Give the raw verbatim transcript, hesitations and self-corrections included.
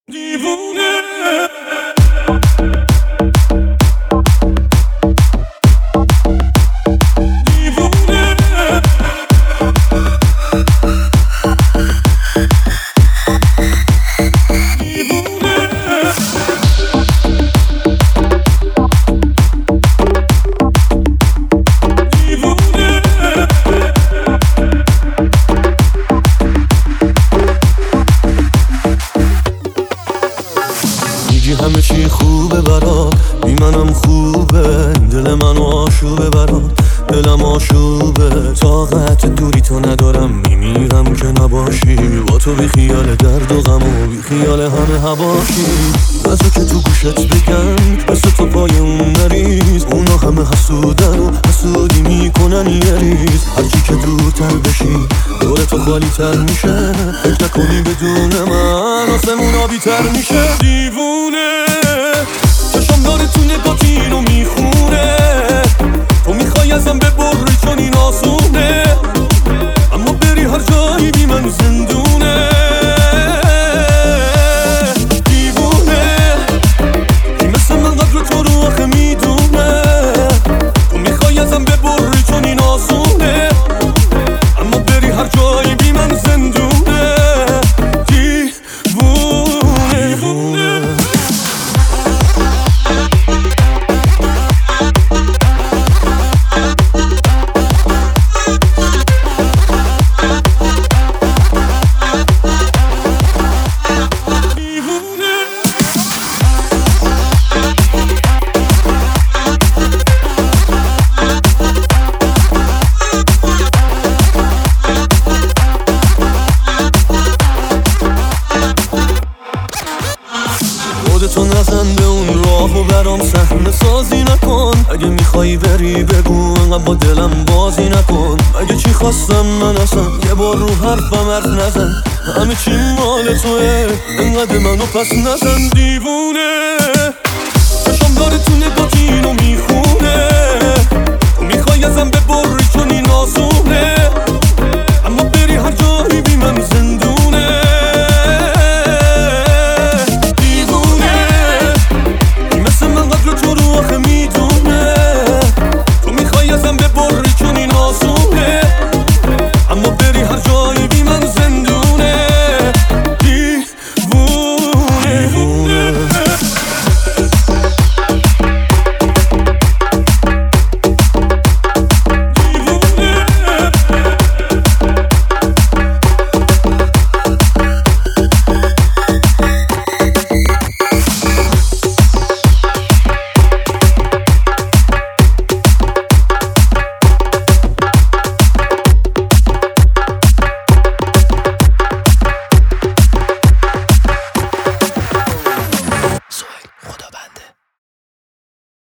دیوونه دیوونه میگی همه چی خوبه برات، بی منم خوبه، دل منو آشوبه برات، دلم آشوبه. طاقت دوری تو ندارم، میمیرم که نباشی، با تو بی خیال درد و غم و بی خیال همه هواشی. بذار که تو گوشت بگم مثل تو پای اون نریز، اونا همه حسودن و حسودی میکنن یه ریز. هرچی که دورتر بشی دور تو خالی تر میشه، فکر نکنی بدون من آسمون آبی تر میشه. دیوونه چشم داره تو نگاهی اینو میخونه، تو میخوای ازم ببری چون این آسونه، اما بری هر جایی بی من زندونه. دیوونه کی مثل من قدر تو رو آخه میدونه، تو میخوای ازم ببری چون این آسونه، اما بری هر جایی بی من زندونه. دیوونه دیوونه خودتو نزن به اون راهو برام صحنه سازی نکن، اگه میخوایی بری بگو انقدر با دلم بازی نکن. اگه چی خواستم من اصلا یه بار رو حرفم حرف نزن، همه چی مال توه انقدر منو پس نزن. دیوونه چشم داره تو نگاهی اینو میخونه، تو میخوای ازم ببری چون این آسونه، اما بری هر جایی بی من زن